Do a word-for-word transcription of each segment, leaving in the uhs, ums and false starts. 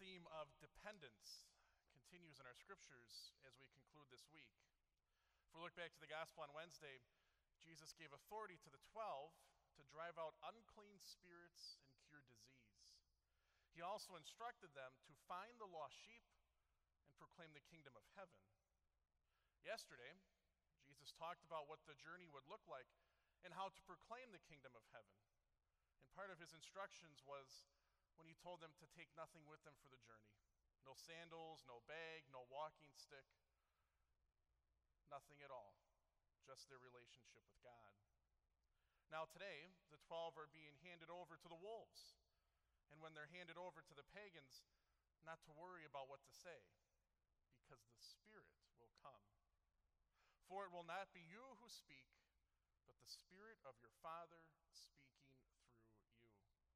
theme of dependence continues in our scriptures as we conclude this week. If we look back to the gospel on Wednesday, Jesus gave authority to the twelve to drive out unclean spirits and cure disease. He also instructed them to find the lost sheep and proclaim the kingdom of heaven. Yesterday, Jesus talked about what the journey would look like and how to proclaim the kingdom of heaven. And part of his instructions was when he told them to take nothing with them for the journey. No sandals, no bag, no walking stick, nothing at all, just their relationship with God. Now today, the twelve are being handed over to the wolves. And when they're handed over to the pagans, not to worry about what to say, because the Spirit will come. For it will not be you who speak, but the Spirit of your Father speaking through you.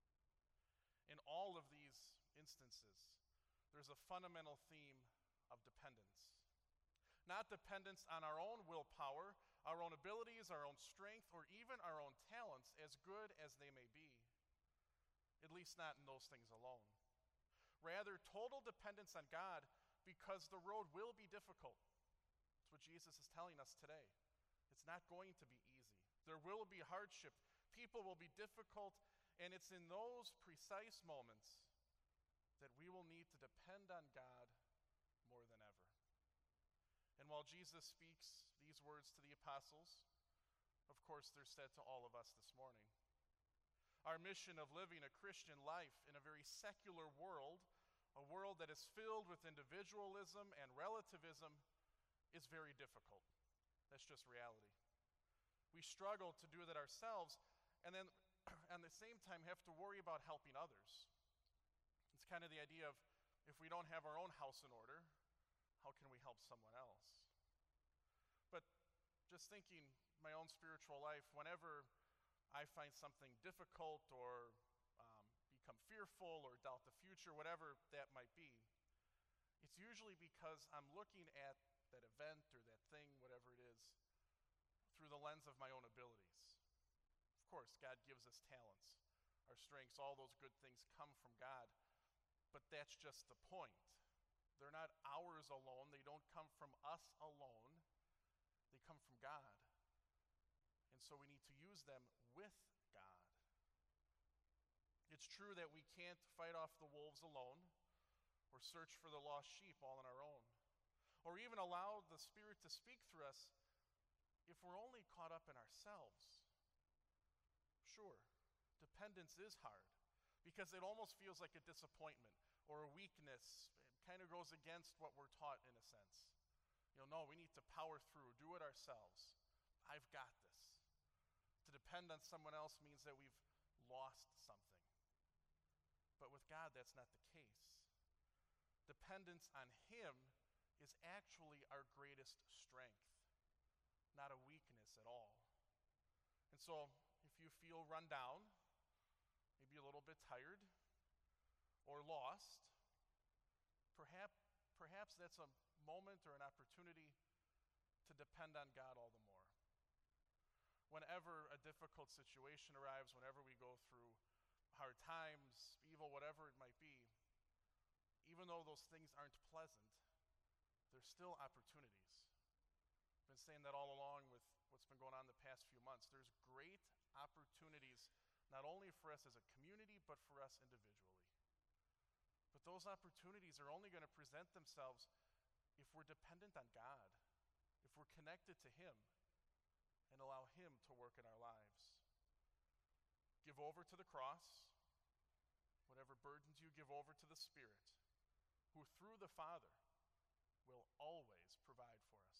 In all of these instances, there's a fundamental theme of dependence. Not dependence on our own willpower, our own abilities, our own strength, or even our own talents, as good as they may be. At least not in those things alone. Rather, total dependence on God, because the road will be difficult. That's what Jesus is telling us today. It's not going to be easy. There will be hardship. People will be difficult, and it's in those precise moments that we will need to depend on God more than ever. And while Jesus speaks these words to the apostles, of course, they're said to all of us this morning. Our mission of living a Christian life in a very secular world, a world that is filled with individualism and relativism, is very difficult. That's just reality. We struggle to do that ourselves, and then at the same time have to worry about helping others. It's kind of the idea of, if we don't have our own house in order, how can we help someone else? But just thinking my own spiritual life, whenever I find something difficult or um, become fearful or doubt the future, whatever that might be, it's usually because I'm looking at that event or that thing, whatever it is, through the lens of my own abilities. Of course, God gives us talents, our strengths, all those good things come from God, but that's just the point. They're not ours alone. They don't come from us alone. They come from God. And so we need to use them with God. It's true that we can't fight off the wolves alone or search for the lost sheep all on our own, or even allow the Spirit to speak through us if we're only caught up in ourselves. Sure, dependence is hard because it almost feels like a disappointment or a weakness. It kind of goes against what we're taught in a sense. You know, no, we need to power through, do it ourselves. I've got this. To depend on someone else means that we've lost something. But with God, that's not the case. Dependence on Him is actually our greatest strength, not a weakness at all. And so, if you feel run down, maybe a little bit tired, or lost, perhaps, perhaps that's a moment or an opportunity to depend on God all the more. Whenever a difficult situation arrives, whenever we go through hard times, evil, whatever it might be, even though those things aren't pleasant, there's still opportunities. I've been saying that all along with what's been going on the past few months. There's great opportunities, not only for us as a community, but for us individually. But those opportunities are only going to present themselves if we're dependent on God, if we're connected to Him, and allow Him to work in our lives. Give over to the cross. Whatever burdens you, give over to the Spirit, who through the Father will always provide for